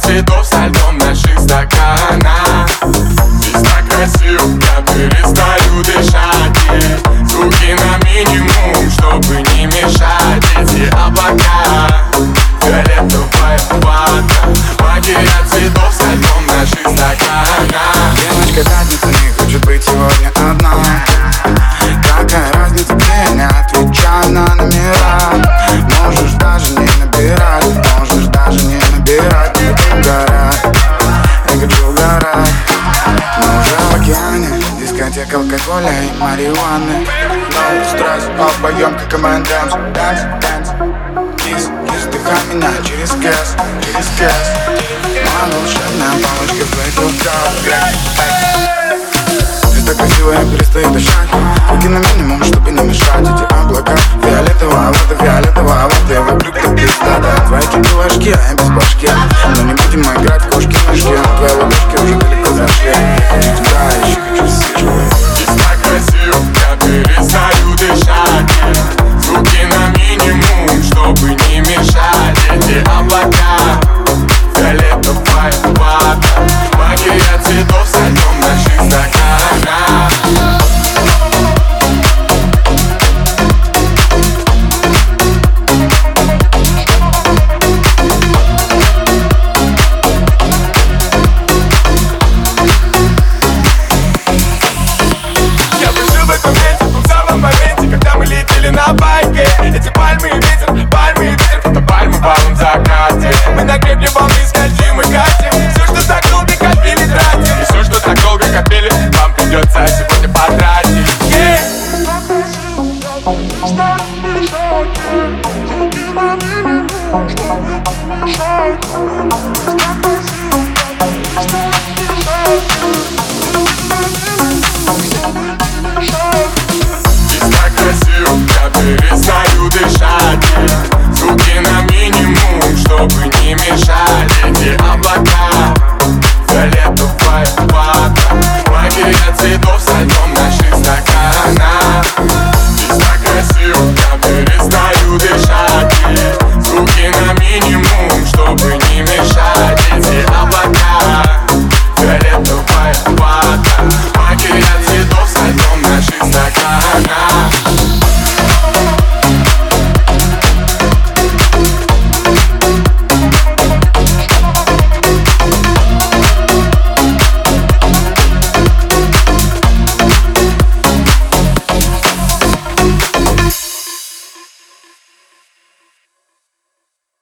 цветов со льдом наших стаканах. Здесь так красиво, я перестаю дышать. И звуки на минимум, чтобы не мешать. Эти облака, фиолетовая вода, магия цветов со льдом наших стаканах. Девочка пятница не хочет быть сегодня одна. Какая разница, где не отвечаю на номера. Можешь даже не набирать, можешь даже не набирать. Угорать, я хочу угорать. Мы уже в океане, дискотека алкоголя и марихуаны. No стресс, обоем как M&M's. Dance, dance, кис, кис, вдыхай меня через кэс, через кэс. Моя волшебная палочка в твоих руках. Так красиво, я перестаю дышать. Руки на минимум, чтобы не мешать. Эти облака, фиолетовая вода, фиолетовая вода. Вокруг так пиздата. Твои чудо-ложки, а я без башки.